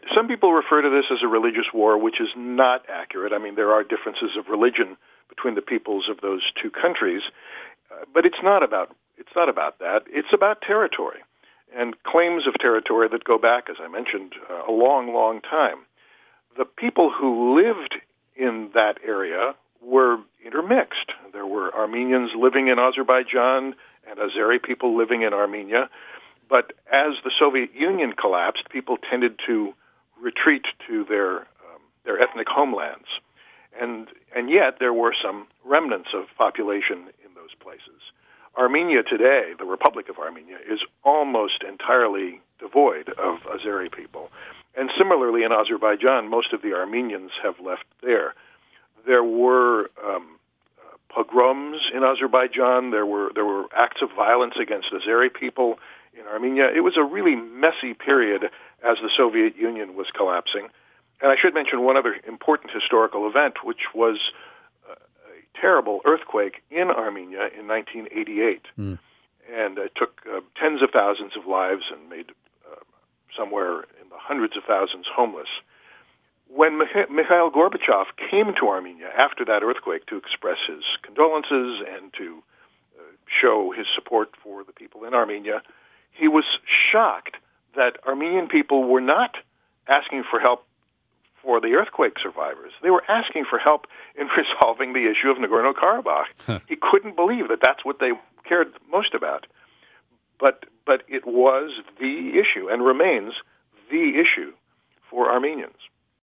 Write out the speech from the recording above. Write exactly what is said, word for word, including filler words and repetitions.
some people refer to this as a religious war, which is not accurate. I mean, there are differences of religion between the peoples of those two countries, uh, but it's not about it's not about that. It's about territory and claims of territory that go back, as I mentioned, uh, a long, long time. The people who lived in that area were intermixed. There were Armenians living in Azerbaijan and Azeri people living in Armenia. But as the Soviet Union collapsed, people tended to retreat to their um, their ethnic homelands. And and yet there were some remnants of population in those places. Armenia today, the Republic of Armenia, is almost entirely devoid of Azeri people. And similarly in Azerbaijan, most of the Armenians have left there. There were um, uh, pogroms in Azerbaijan. There were there were acts of violence against Azeri people in Armenia. It was a really messy period as the Soviet Union was collapsing. And I should mention one other important historical event, which was a terrible earthquake in Armenia in nineteen eighty-eight. Mm. And it took uh, tens of thousands of lives and made uh, somewhere in the hundreds of thousands homeless. When Mikha- Mikhail Gorbachev came to Armenia after that earthquake to express his condolences and to uh, show his support for the people in Armenia, he was shocked that Armenian people were not asking for help for the earthquake survivors. They were asking for help in resolving the issue of Nagorno-Karabakh. Huh. He couldn't believe that that's what they cared most about. But but it was the issue and remains the issue for Armenians.